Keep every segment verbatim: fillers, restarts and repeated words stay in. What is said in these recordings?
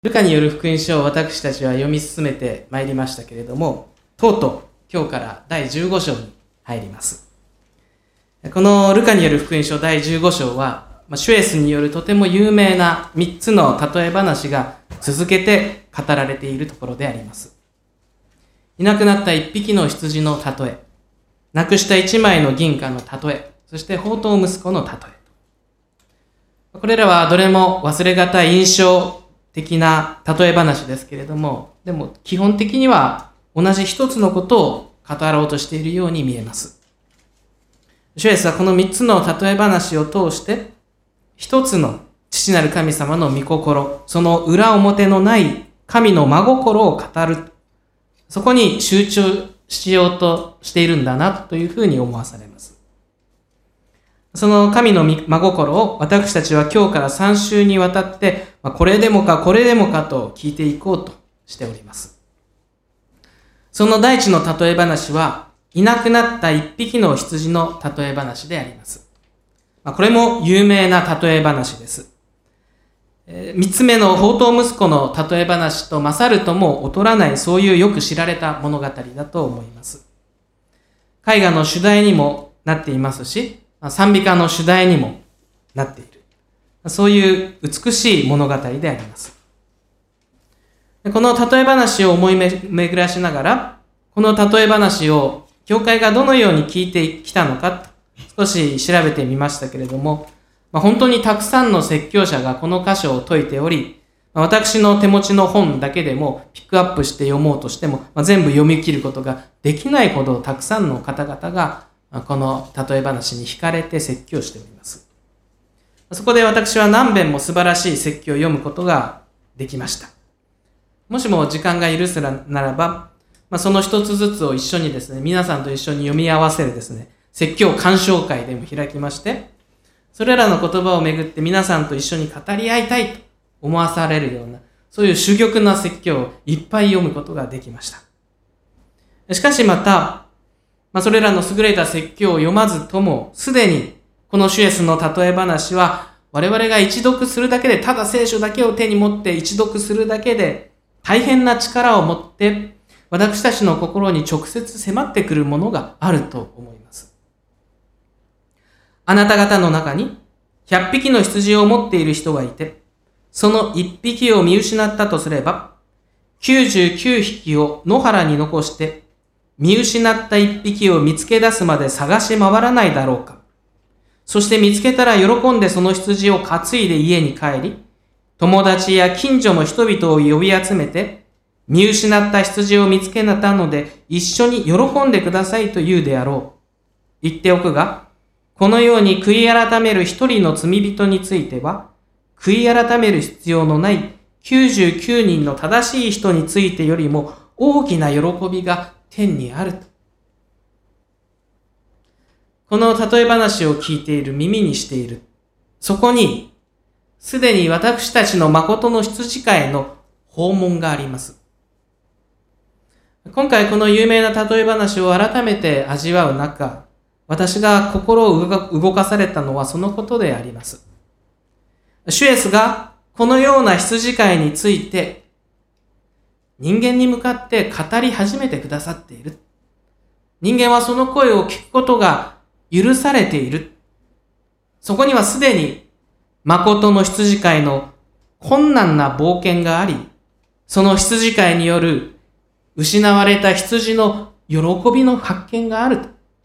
ルカによる福音書を私たちは読み進めてまいりましたけれども、とうとう今日からだいじゅうご章に入ります。このルカによる福音書だいじゅうご章は、シュエスによるとても有名なみっつの例え話が続けて語られているところであります。いなくなった一匹の羊の例え、なくした一枚の銀貨の例え、そして放蕩息子の例え。これらはどれも忘れがたい印象的な例え話ですけれども、でも基本的には同じ一つのことを語ろうとしているように見えます。シュエスはこの三つの例え話を通して、一つの父なる神様の御心、その裏表のない神の真心を語る。そこに集中しようとしているんだなというふうに思わされます。その神の真心を私たちは今日からさん週にわたって、これでもかこれでもかと聞いていこうとしております。その第一の例え話は、いなくなった一匹の羊の例え話であります。これも有名な例え話です。三つ目の放蕩息子の例え話と勝るとも劣らない、そういうよく知られた物語だと思います。絵画の主題にもなっていますし、賛美歌の主題にもなっている。そういう美しい物語であります。この例え話を思い巡らしながら、この例え話を教会がどのように聞いてきたのか、少し調べてみましたけれども、まあ、本当にたくさんの説教者がこの箇所を説いており、まあ、私の手持ちの本だけでもピックアップして読もうとしても、まあ、全部読み切ることができないほどたくさんの方々がこの例え話に惹かれて説教しております。そこで私は何遍も素晴らしい説教を読むことができました。もしも時間が許すならば、まあ、その一つずつを一緒にですね、皆さんと一緒に読み合わせるですね、説教鑑賞会でも開きまして、それらの言葉をめぐって皆さんと一緒に語り合いたいと思わされるような、そういう珠玉な説教をいっぱい読むことができました。しかしまた、まあ、それらの優れた説教を読まずとも、すでにこのシュエスの例え話は、我々が一読するだけで、ただ聖書だけを手に持って一読するだけで、大変な力を持って、私たちの心に直接迫ってくるものがあると思います。あなた方の中にひゃっぴきの羊を持っている人がいて、そのいっぴきを見失ったとすれば、きゅうじゅうきゅうひきを野原に残して、見失ったいっぴきを見つけ出すまで探し回らないだろうか。そして見つけたら喜んでその羊を担いで家に帰り、友達や近所の人々を呼び集めて、見失った羊を見つけたので一緒に喜んでくださいと言うであろう。言っておくが、このように悔い改める一人の罪人については、悔い改める必要のないきゅうじゅうきゅうにんの正しい人についてよりも大きな喜びが天にあると。この例え話を聞いている、耳にしている。そこに、すでに私たちの誠の羊飼いの訪問があります。今回この有名な例え話を改めて味わう中、私が心を動かされたのはそのことであります。シュエスがこのような羊飼いについて人間に向かって語り始めてくださっている。人間はその声を聞くことが許されている。そこにはすでに誠の羊飼いの困難な冒険があり、その羊飼いによる失われた羊の喜びの発見があると。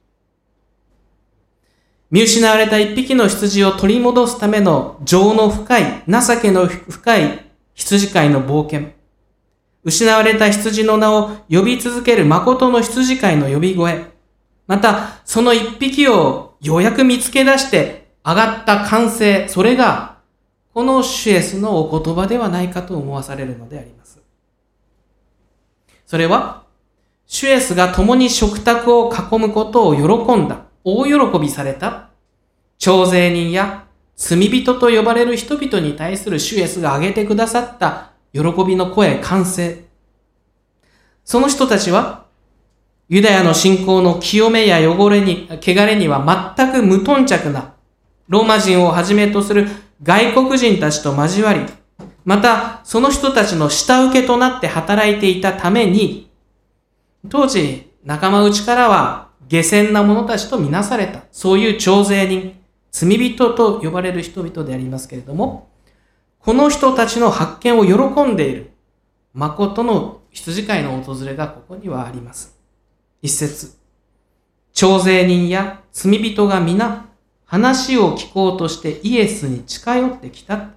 見失われた一匹の羊を取り戻すための情の深い、情けの深い羊飼いの冒険。失われた羊の名を呼び続ける誠の羊飼いの呼び声。また、その一匹をようやく見つけ出して上がった歓声。それが、このシュエスのお言葉ではないかと思わされるのであります。それは、シュエスが共に食卓を囲むことを喜んだ。大喜びされた徴税人や罪人と呼ばれる人々に対するシュエスが挙げてくださった喜びの声、歓声。その人たちはユダヤの信仰の清めや汚れに、汚れには全く無頓着なローマ人をはじめとする外国人たちと交わり、 またその人たちの下請けとなって働いていたために、当時仲間内からは下賤な者たちとみなされた、そういう徴税人、罪人と呼ばれる人々でありますけれども、この人たちの発見を喜んでいる誠の羊飼いの訪れがここにはあります。一節、徴税人や罪人が皆話を聞こうとしてイエスに近寄ってきた。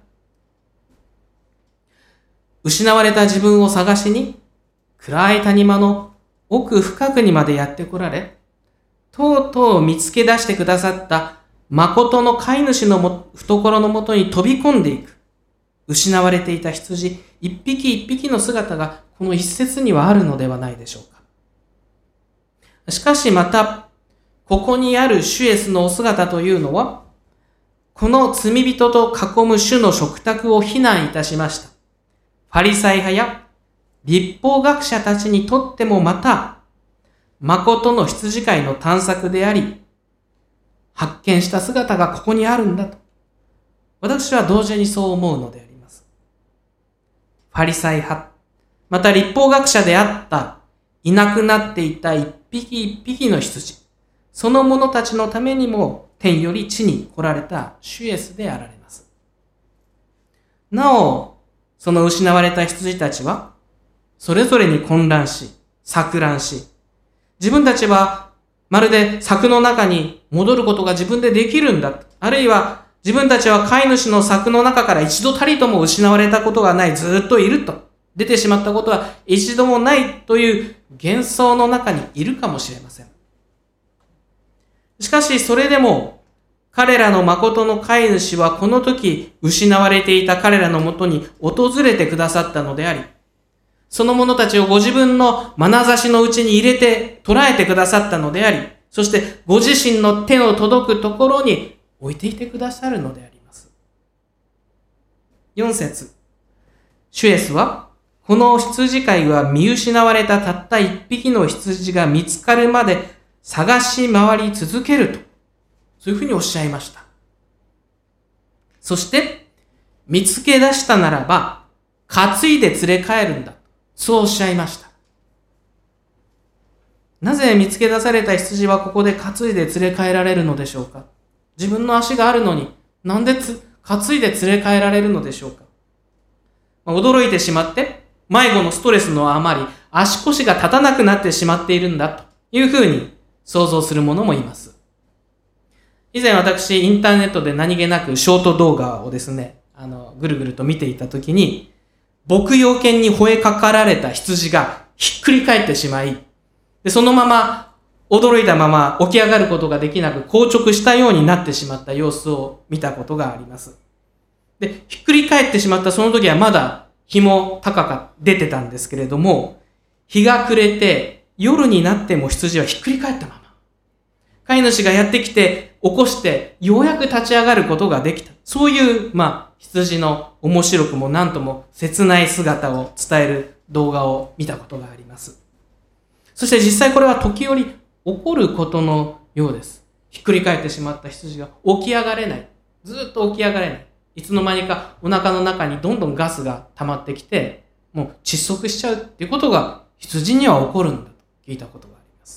失われた自分を探しに暗い谷間の奥深くにまでやって来られ、とうとう見つけ出してくださった誠の飼い主のも懐のもとに飛び込んでいく。失われていた羊一匹一匹の姿がこの一節にはあるのではないでしょうか。しかしまた、ここにある主イエスのお姿というのは、この罪人と囲む主の食卓を非難いたしました。ファリサイ派や律法学者たちにとってもまた、誠の羊飼いの探索であり、発見した姿がここにあるんだと。私は同時にそう思うのであります。ファリサイ派、また律法学者であった、いなくなっていた一匹一匹の羊、その者たちのためにも天より地に来られた主イエスであられます。なお、その失われた羊たちは、それぞれに混乱し、錯乱し、自分たちはまるで柵の中に戻ることが自分でできるんだ。あるいは自分たちは飼い主の柵の中から一度たりとも失われたことがない、ずっといると。出てしまったことは一度もないという幻想の中にいるかもしれません。しかしそれでも彼らの誠の飼い主はこの時失われていた彼らのもとに訪れてくださったのであり、その者たちをご自分の眼差しのうちに入れて捉えてくださったのであり、そしてご自身の手の届くところに置いていてくださるのであります。よん節、主イエスはこの羊飼いは見失われたたった一匹の羊が見つかるまで探し回り続けると、そういうふうにおっしゃいました。そして見つけ出したならば担いで連れ帰るんだ、そうおっしゃいました。なぜ見つけ出された羊はここで担いで連れ帰られるのでしょうか。自分の足があるのになんでつ担いで連れ帰られるのでしょうか。驚いてしまって迷子のストレスのあまり足腰が立たなくなってしまっているんだというふうに想像する者もいます。以前私インターネットで何気なくショート動画をですね、あのぐるぐると見ていたときに、牧羊犬に吠えかかられた羊がひっくり返ってしまい、でそのまま驚いたまま起き上がることができなく硬直したようになってしまった様子を見たことがあります。で、ひっくり返ってしまったその時はまだ日も高か出てたんですけれども、日が暮れて夜になっても羊はひっくり返ったまま、飼い主がやってきて起こしてようやく立ち上がることができた。そういう、まあ、羊の面白くも何とも切ない姿を伝える動画を見たことがあります。そして実際これは時折起こることのようです。ひっくり返ってしまった羊が起き上がれない。ずっと起き上がれない。いつの間にかお腹の中にどんどんガスが溜まってきて、もう窒息しちゃうっていうことが羊には起こるんだと聞いたことがあります。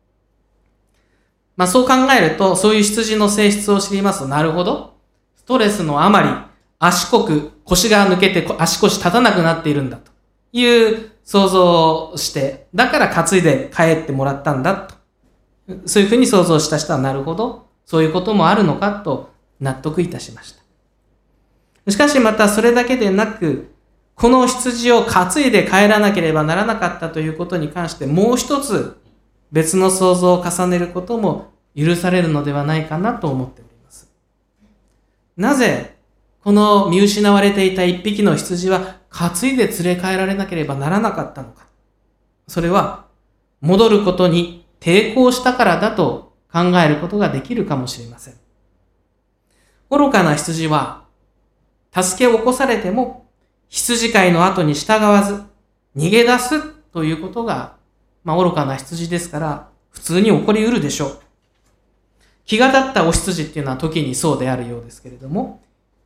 まあそう考えると、そういう羊の性質を知りますと、なるほど。ストレスのあまり足こく、腰が抜けて足腰立たなくなっているんだという想像をして、だから担いで帰ってもらったんだと。そういうふうに想像した人は、なるほど。そういうこともあるのかと納得いたしました。しかしまたそれだけでなく、この羊を担いで帰らなければならなかったということに関して、もう一つ別の想像を重ねることも許されるのではないかなと思っております。なぜこの見失われていた一匹の羊は担いで連れ帰られなければならなかったのか。それは戻ることに抵抗したからだと考えることができるかもしれません。愚かな羊は助けを起こされても羊飼いの後に従わず逃げ出すということが、まあ愚かな羊ですから普通に起こりうるでしょう。気が立ったお羊っていうのは時にそうであるようですけれども、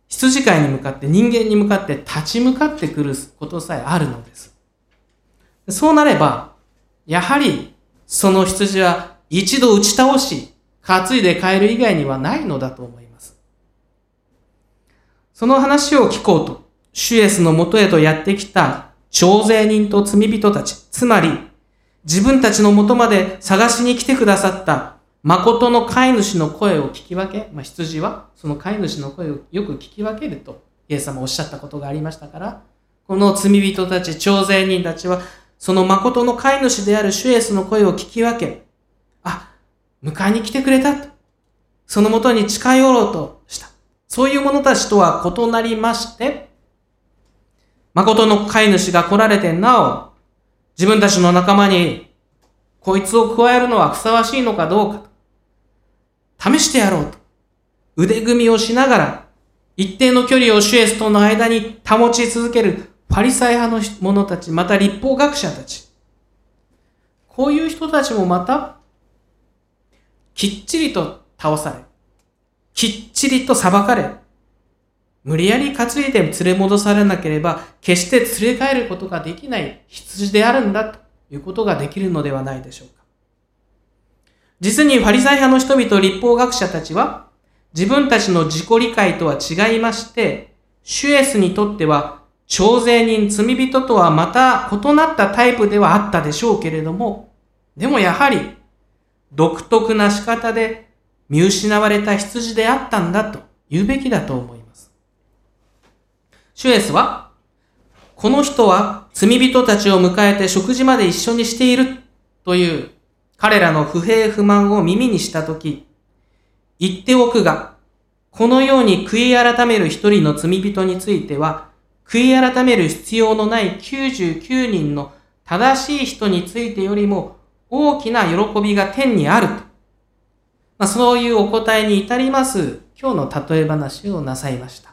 羊飼いに向かって、人間に向かって立ち向かってくることさえあるのです。そうなれば、やはりその羊は一度打ち倒し、担いで帰る以外にはないのだと思います。その話を聞こうと、主イエスのもとへとやってきた徴税人と罪人たち、つまり自分たちのもとまで探しに来てくださった誠の飼い主の声を聞き分け、まあ、羊はその飼い主の声をよく聞き分けるとイエス様おっしゃったことがありましたから、この罪人たち、徴税人たちはその誠の飼い主である主イエスの声を聞き分け、あ、迎えに来てくれたと、そのもとに近寄ろうとした。そういう者たちとは異なりまして、誠の飼い主が来られてなお、自分たちの仲間にこいつを加えるのはふさわしいのかどうかと、試してやろうと腕組みをしながら、一定の距離を主イエスとの間に保ち続けるファリサイ派の者たち、また律法学者たち、こういう人たちもまたきっちりと倒され、きっちりと裁かれ、無理やり担いで連れ戻されなければ決して連れ帰ることができない羊であるんだということができるのではないでしょうか。実にファリサイ派の人々、律法学者たちは自分たちの自己理解とは違いまして、主イエスにとっては徴税人、罪人とはまた異なったタイプではあったでしょうけれども、でもやはり独特な仕方で見失われた羊であったんだと言うべきだと思います。主イエスは、この人は罪人たちを迎えて食事まで一緒にしているという彼らの不平不満を耳にしたとき、言っておくが、このように悔い改める一人の罪人については、悔い改める必要のないきゅうじゅうきゅうにんの正しい人についてよりも大きな喜びが天にあると、まあ、そういうお答えに至ります今日の例え話をなさいました。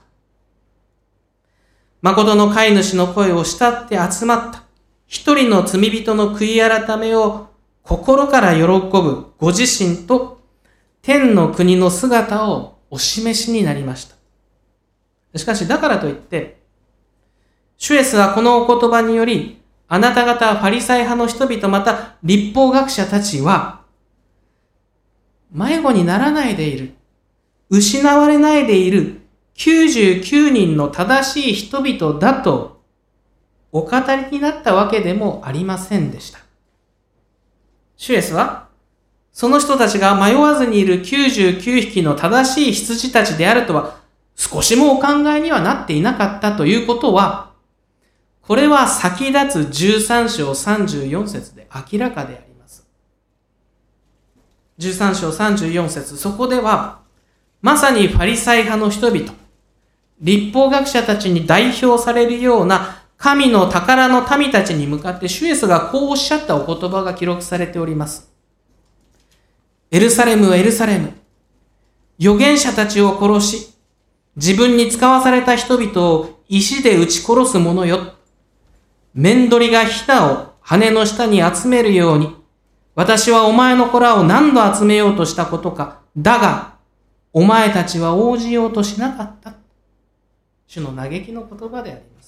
誠の飼い主の声を慕って集まった一人の罪人の悔い改めを心から喜ぶご自身と天の国の姿をお示しになりました。しかしだからといって、主イエスはこのお言葉により、あなた方ファリサイ派の人々、また律法学者たちは迷子にならないでいる、失われないでいるきゅうじゅうきゅうにんの正しい人々だとお語りになったわけでもありませんでした。主イエスはその人たちが迷わずにいるきゅうじゅうきゅうひきの正しい羊たちであるとは少しもお考えにはなっていなかったということは、これは先立つじゅうさん章さんじゅうよん節で明らかであります。じゅうさん章さんじゅうよん節、そこではまさにファリサイ派の人々、律法学者たちに代表されるような神の宝の民たちに向かって主イエスがこうおっしゃったお言葉が記録されております。エルサレム、エルサレム、預言者たちを殺し、自分に使わされた人々を石で撃ち殺す者よ。面取りがヒナを羽の下に集めるように、私はお前の子らを何度集めようとしたことか。だが、お前たちは応じようとしなかった。主の嘆きの言葉であります。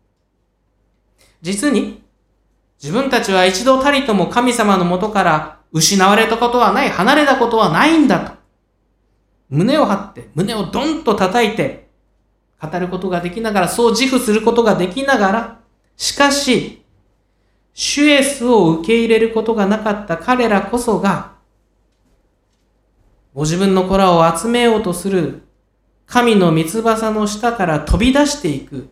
実に、自分たちは一度たりとも神様のもとから失われたことはない、離れたことはないんだと。胸を張って、胸をドンと叩いて、語ることができながら、そう自負することができながら、しかし、主イエスを受け入れることがなかった彼らこそが、ご自分の子らを集めようとする神の御翼の下から飛び出していく、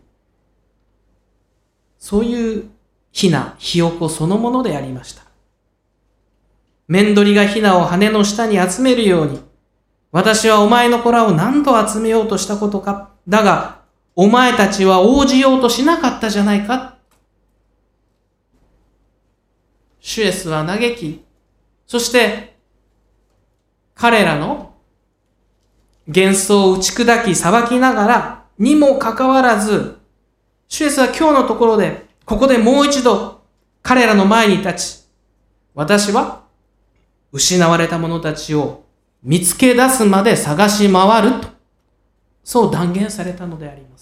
そういうヒナ、ひよこそのものでありました。面取りがヒナを羽の下に集めるように、私はお前の子らを何度集めようとしたことか。だが、お前たちは応じようとしなかったじゃないか。主イエスは嘆き、そして彼らの幻想を打ち砕き裁きながらにもかかわらず、主イエスは今日のところで、ここでもう一度彼らの前に立ち、私は失われた者たちを見つけ出すまで探し回るとそう断言されたのであります。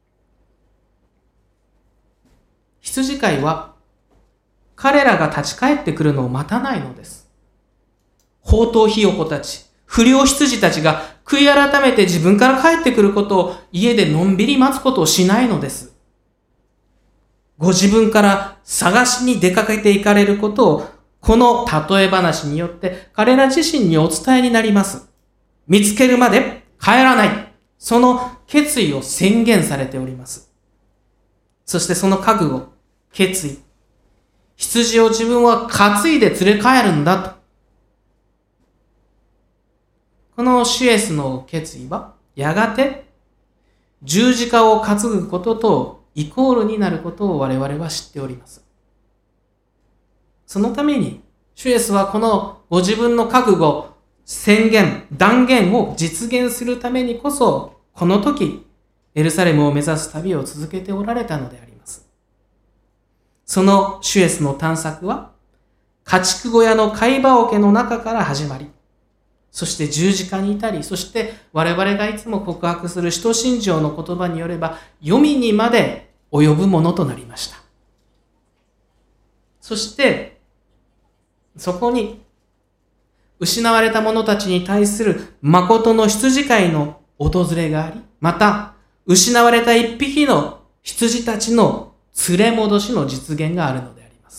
羊飼いは彼らが立ち返ってくるのを待たないのです。放蕩ひよこたち、不良羊たちが悔い改めて自分から帰ってくることを家でのんびり待つことをしないのです。ご自分から探しに出かけていかれることをこの例え話によって彼ら自身にお伝えになります。見つけるまで帰らない。その決意を宣言されております。そしてその覚悟、決意。羊を自分は担いで連れ帰るんだと。このシュエスの決意はやがて十字架を担ぐこととイコールになることを我々は知っております。そのためにシュエスはこのご自分の覚悟、宣言、断言を実現するためにこそこの時エルサレムを目指す旅を続けておられたのであります。そのシュエスの探索は家畜小屋の貝羽桶の中から始まり、そして十字架に至り、そして我々がいつも告白する使徒信条の言葉によれば、黄泉にまで及ぶものとなりました。そして、そこに、失われた者たちに対する誠の羊飼いの訪れがあり、また、失われた一匹の羊たちの連れ戻しの実現があるのであります。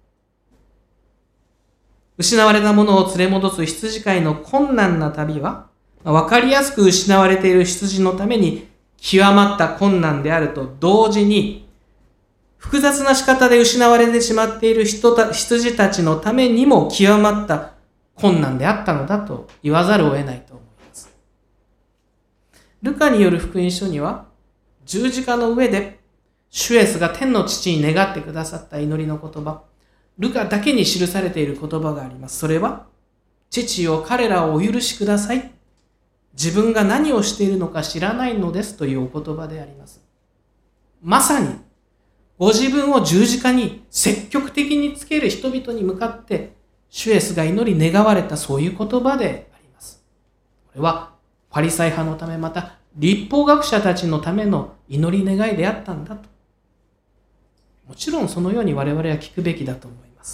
失われたものを連れ戻す羊飼いの困難な旅は、わかりやすく失われている羊のために極まった困難であると同時に、複雑な仕方で失われてしまっている人た羊たちのためにも極まった困難であったのだと言わざるを得ないと思います。ルカによる福音書には、十字架の上でシュエスが天の父に願ってくださった祈りの言葉、ルカだけに記されている言葉があります。それは、父よ彼らをお許しください。自分が何をしているのか知らないのですというお言葉であります。まさに、ご自分を十字架に積極的につける人々に向かって、シュエスが祈り願われたそういう言葉であります。これは、ファリサイ派のため、また律法学者たちのための祈り願いであったんだと。もちろんそのように我々は聞くべきだと思います。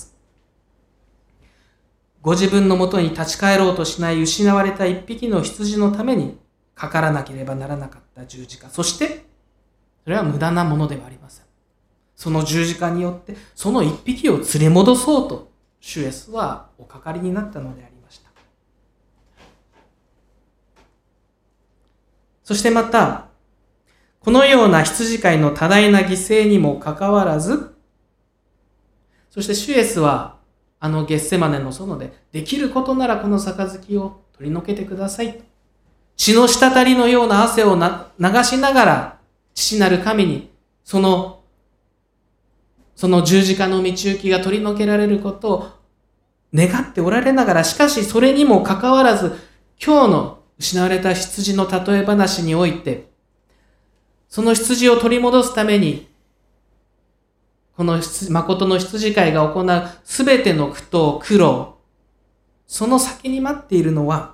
ご自分のもとに立ち返ろうとしない失われた一匹の羊のためにかからなければならなかった十字架。そして、それは無駄なものではありません。その十字架によって、その一匹を連れ戻そうと、シュエスはおかかりになったのでありました。そしてまた、このような羊飼いの多大な犠牲にもかかわらず、そしてシュエスはあのゲッセマネの園で、できることならこの杯を取り除けてください。血の滴りのような汗をな流しながら、父なる神にその、その十字架の道行きが取り除けられることを願っておられながら、しかしそれにもかかわらず、今日の失われた羊の例え話において、その羊を取り戻すために、この誠の羊飼いが行うすべての苦闘、苦労、その先に待っているのは、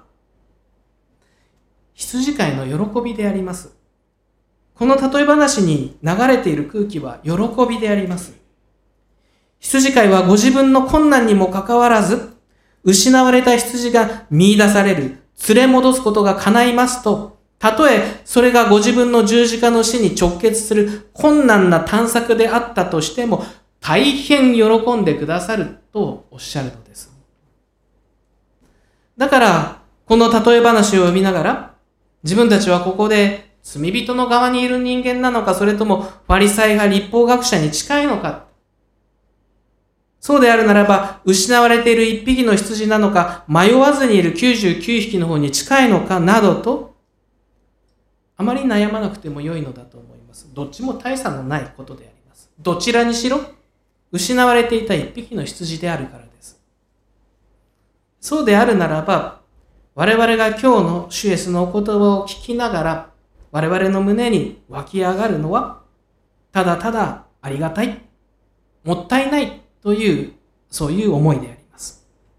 羊飼いの喜びであります。この例え話に流れている空気は喜びであります。羊飼いはご自分の困難にもかかわらず、失われた羊が見出される、連れ戻すことが叶いますと、たとえそれがご自分の十字架の死に直結する困難な探索であったとしても、大変喜んでくださるとおっしゃるのです。だから、この例え話を読みながら、自分たちはここで罪人の側にいる人間なのか、それともファリサイ派律法学者に近いのか。そうであるならば、失われている一匹の羊なのか、迷わずにいるきゅうじゅうきゅうひきの方に近いのかなどと、あまり悩まなくても良いのだと思います。どっちも大差のないことであります。どちらにしろ、失われていた一匹の羊であるからです。そうであるならば、我々が今日のシュエスのお言葉を聞きながら、我々の胸に湧き上がるのは、ただただありがたい、もったいないという、そういう思いであります。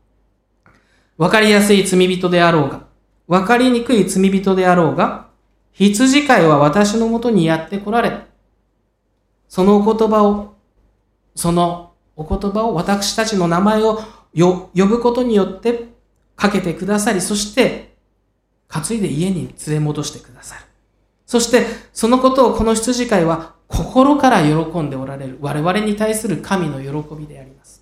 わかりやすい罪人であろうが、わかりにくい罪人であろうが、 羊飼いは私のもとにやって来られ、そのお言葉を、そのお言葉を私たちの名前をよ呼ぶことによってかけてくださり、そして担いで家に連れ戻してくださる。そしてそのことをこの羊飼いは心から喜んでおられる、我々に対する神の喜びであります。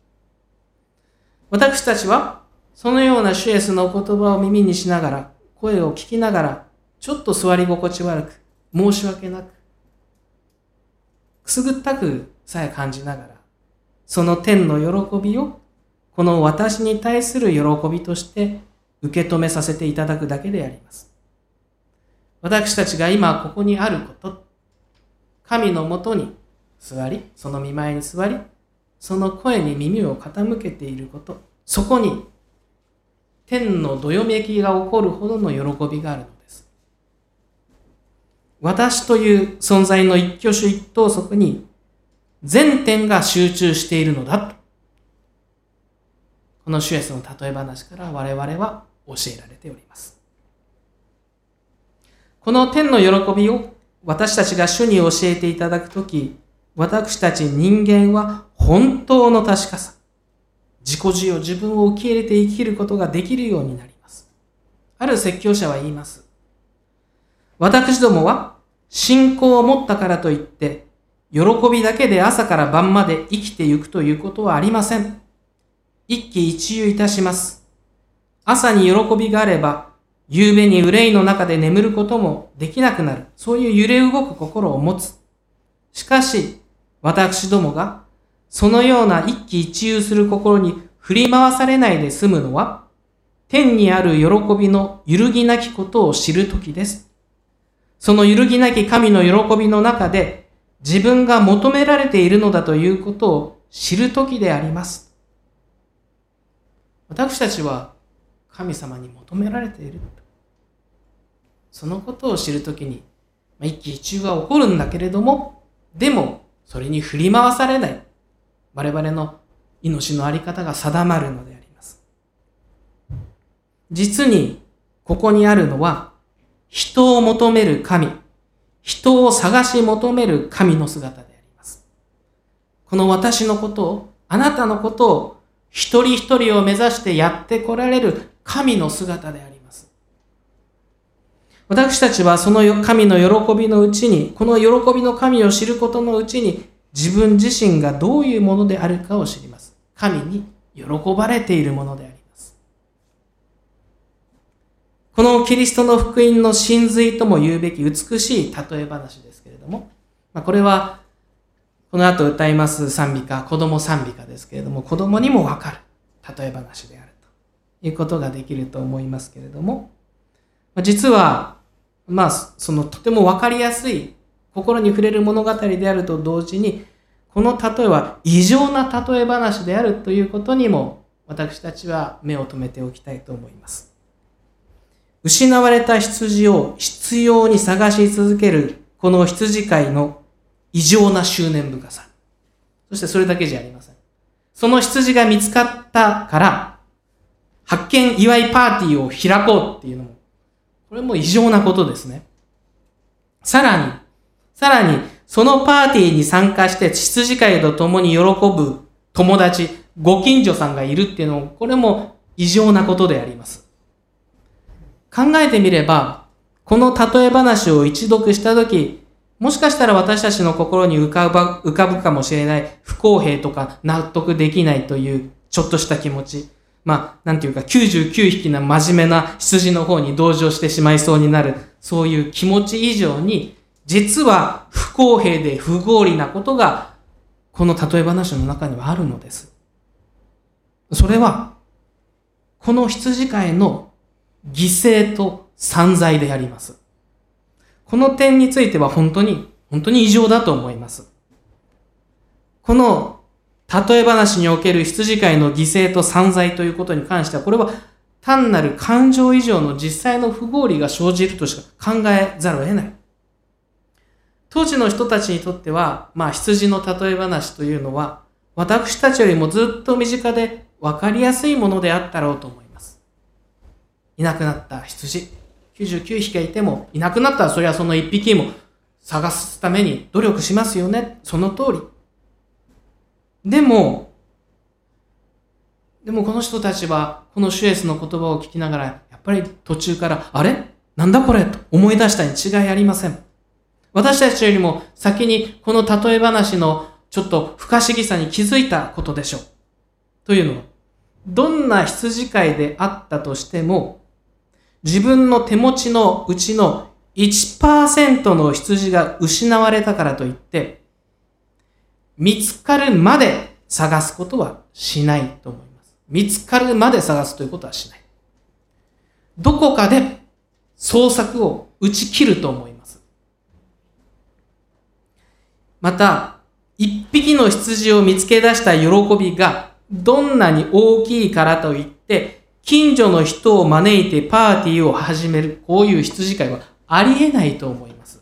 私たちはそのような主イエスのお言葉を耳にしながら、声を聞きながら、ちょっと座り心地悪く、申し訳なく、くすぐったくさえ感じながら、その天の喜びをこの私に対する喜びとして受け止めさせていただくだけであります。私たちが今ここにあること、神のもとに座り、その御前に座り、その声に耳を傾けていること、そこに天のどよめきが起こるほどの喜びがあるのです。私という存在の一挙手一投足に全点が集中しているのだと、この主イエスの例え話から我々は教えられております。この天の喜びを私たちが主に教えていただくとき、私たち人間は本当の確かさ、自己需要、自分を受け入れて生きることができるようになります。ある説教者は言います。私どもは信仰を持ったからといって、喜びだけで朝から晩まで生きてゆくということはありません。一喜一憂いたします。朝に喜びがあれば、夕べに憂いの中で眠ることもできなくなる。そういう揺れ動く心を持つ。しかし、私どもが、そのような一喜一憂する心に振り回されないで済むのは、天にある喜びの揺るぎなきことを知るときです。その揺るぎなき神の喜びの中で、自分が求められているのだということを知るときであります。私たちは神様に求められている。そのことを知るときに、一喜一憂は起こるんだけれども、でもそれに振り回されない。我々の命のあり方が定まるのであります。実にここにあるのは、人を求める神、人を探し求める神の姿であります。この私のことを、あなたのことを、一人一人を目指してやって来られる神の姿であります。私たちはその神の喜びのうちに、この喜びの神を知ることのうちに、自分自身がどういうものであるかを知ります。神に喜ばれているものであります。このキリストの福音の真髄とも言うべき美しい例え話ですけれども、まあ、これはこの後歌います賛美歌、子供賛美歌ですけれども、子供にもわかる例え話であるということができると思いますけれども、実は、まあ、そのとてもわかりやすい心に触れる物語であると同時に、この例えは異常な例え話であるということにも私たちは目を留めておきたいと思います。失われた羊を執拗に探し続けるこの羊飼いの異常な執念深さ。そしてそれだけじゃありません。その羊が見つかったから、発見祝いパーティーを開こうっていうのも、これも異常なことですね。さらに、さらに、そのパーティーに参加して羊飼いと共に喜ぶ友達、ご近所さんがいるっていうのも、これも異常なことであります。考えてみれば、この例え話を一読したとき、もしかしたら私たちの心に浮かぶ、浮かぶかもしれない不公平とか納得できないというちょっとした気持ち。まあ、なんていうかきゅうじゅうきゅうひきの真面目な羊の方に同情してしまいそうになる、そういう気持ち以上に、実は不公平で不合理なことが、この例え話の中にはあるのです。それは、この羊飼いの犠牲と散財であります。この点については本当に、本当に異常だと思います。この例え話における羊飼いの犠牲と散財ということに関しては、これは単なる感情以上の実際の不合理が生じるとしか考えざるを得ない。当時の人たちにとっては、まあ羊の例え話というのは、私たちよりもずっと身近で分かりやすいものであったろうと思います。いなくなった羊、 きゅうじゅうきゅうひきがいても、いなくなったらそれはそのいっぴきも探すために努力しますよね。その通り。でも、でもこの人たちはこの主イエスの言葉を聞きながら、やっぱり途中から、あれなんだこれと思い出したに違いありません。私たちよりも先にこの例え話のちょっと不可思議さに気づいたことでしょう。というのは、どんな羊飼いであったとしても、自分の手持ちのうちの いちパーセント の羊が失われたからといって、見つかるまで探すことはしないと思います。見つかるまで探すということはしない。どこかで捜索を打ち切ると思います。また、一匹の羊を見つけ出した喜びがどんなに大きいからといって、近所の人を招いてパーティーを始める、こういう羊飼いはありえないと思います。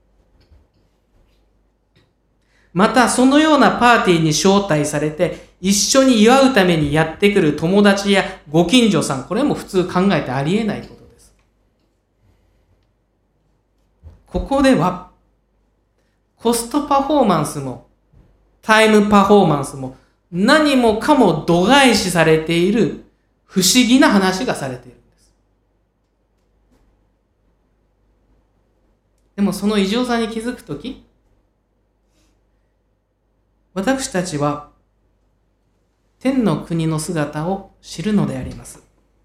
また、そのようなパーティーに招待されて、一緒に祝うためにやってくる友達やご近所さん、これも普通考えてありえないことです。ここでは、コストパフォーマンスも、タイムパフォーマンスも、何もかも度外視されている不思議な話がされているんです。でもその異常さに気づくとき、私たちは天の国の姿を知るのであります。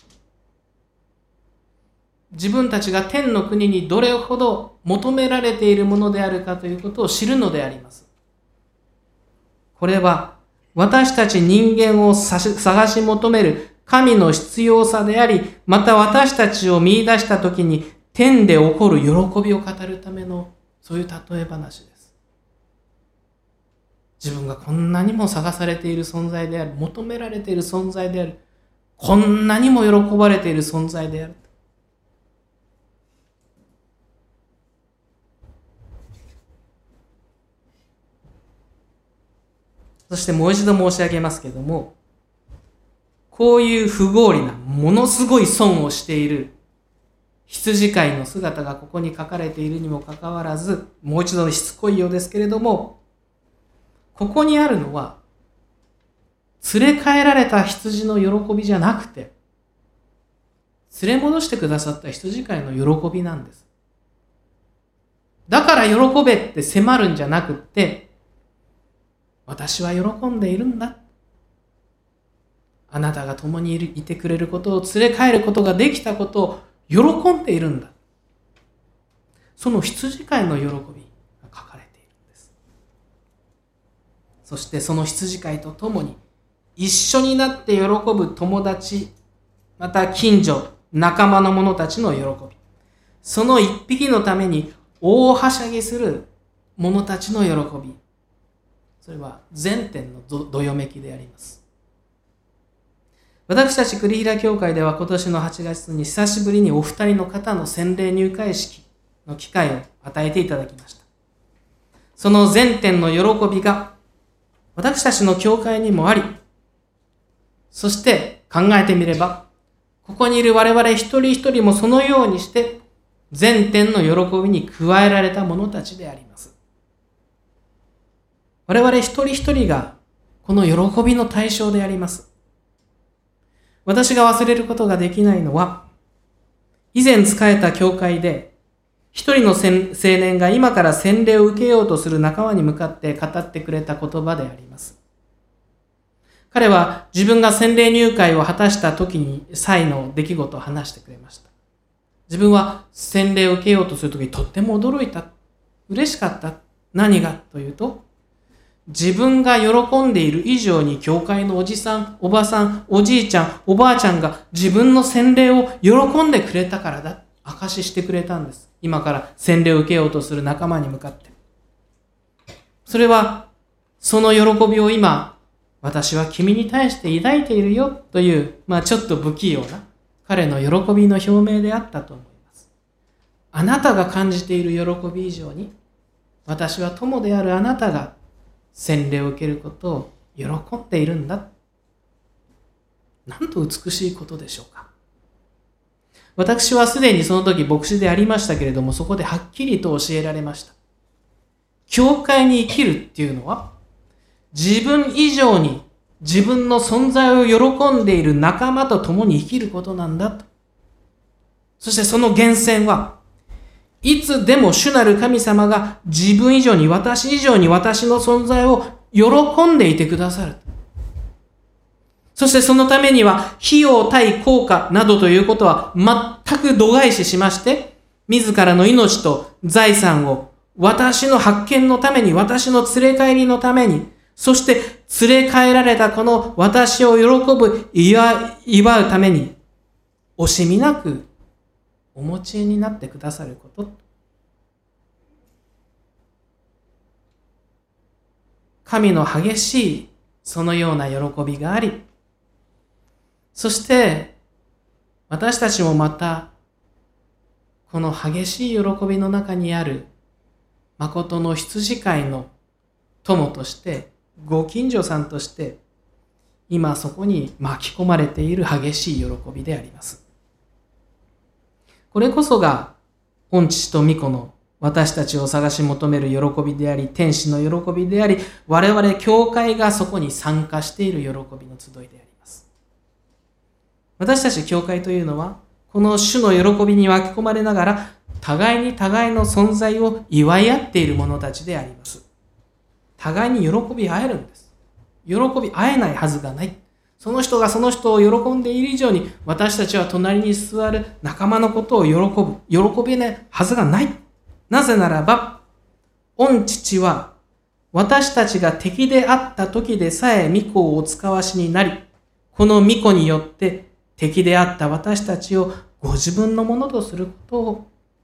自分たちが天の国にどれほど求められているものであるかということを知るのであります。これは私たち人間を探し求める神の必要さであり、また私たちを見出したときに天で起こる喜びを語るためのそういう例え話です。自分がこんなにも探されている存在である、求められている存在である、こんなにも喜ばれている存在である。そしてもう一度申し上げますけれども、こういう不合理な、ものすごい損をしている羊飼いの姿がここに書かれているにもかかわらず、もう一度しつこいようですけれども、ここにあるのは、連れ帰られた羊の喜びじゃなくて、連れ戻してくださった羊飼いの喜びなんです。だから喜べって迫るんじゃなくって、私は喜んでいるんだ。あなたが共にいる、いてくれることを連れ帰ることができたことを喜んでいるんだ。その羊飼いの喜びが書かれているんです。そしてその羊飼いと共に一緒になって喜ぶ友達、また近所、仲間の者たちの喜び。その一匹のために大はしゃぎする者たちの喜び。それは全天のど、どよめきであります。私たち栗平教会では今年のはちがつに久しぶりにお二人の方の洗礼入会式の機会を与えていただきました。その全天の喜びが私たちの教会にもあり、そして考えてみれば、ここにいる我々一人一人もそのようにして全天の喜びに加えられた者たちであります。我々一人一人がこの喜びの対象であります。私が忘れることができないのは、以前仕えた教会で、一人の青年が今から洗礼を受けようとする仲間に向かって語ってくれた言葉であります。彼は自分が洗礼入会を果たした時に際の出来事を話してくれました。自分は洗礼を受けようとする時にとっても驚いた。嬉しかった。何がというと、自分が喜んでいる以上に教会のおじさん、おばさん、おじいちゃん、おばあちゃんが自分の洗礼を喜んでくれたからだ。証ししてくれたんです。今から洗礼を受けようとする仲間に向かって。それは、その喜びを今、私は君に対して抱いているよという、まあちょっと不器用な彼の喜びの表明であったと思います。あなたが感じている喜び以上に、私は友であるあなたが洗礼を受けることを喜んでいるんだ。なんと美しいことでしょうか。 私はすでにその時牧師でありましたけれども、そこではっきりと教えられました。教会に生きるっていうのは、自分以上に自分の存在を喜んでいる仲間と共に生きることなんだと。そしてその源泉はいつでも主なる神様が自分以上に、私以上に私の存在を喜んでいてくださる。そしてそのためには費用対効果などということは全く度外視しまして、自らの命と財産を私の発見のために、私の連れ帰りのために、そして連れ帰られたこの私を喜ぶ、祝うために、惜しみなくお持ちになってくださること。神の激しいそのような喜びがあり、そして私たちもまたこの激しい喜びの中にある誠の羊飼いの友として、ご近所さんとして今そこに巻き込まれている激しい喜びであります。これこそが御父と御子の私たちを探し求める喜びであり、天使の喜びであり、我々教会がそこに参加している喜びの集いであります。私たち教会というのは、この主の喜びに巻き込まれながら、互いに互いの存在を祝い合っている者たちであります。互いに喜び合えるんです。喜び合えないはずがない。その人がその人を喜んでいる以上に、私たちは隣に座る仲間のことを喜ぶ。喜べないはずがない。なぜならば、御父は私たちが敵であった時でさえ御子をお使わしになり、この御子によって敵であった私たちをご自分のものとすることを、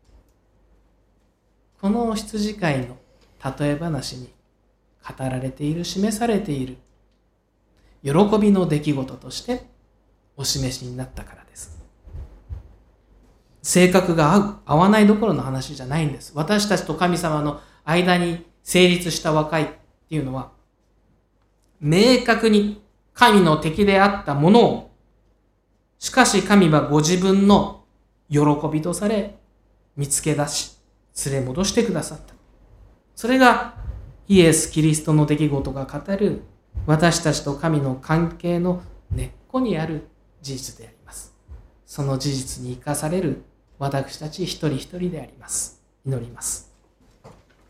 この羊飼いの例え話に語られている、示されている喜びの出来事としてお示しになったからです。性格が合う、合わないどころの話じゃないんです。私たちと神様の間に成立した和解っていうのは、明確に神の敵であったものを、しかし神はご自分の喜びとされ見つけ出し、連れ戻してくださった。それがイエス・キリストの出来事が語る私たちと神の関係の根っこにある事実であります。その事実に生かされる私たち一人一人であります。祈ります。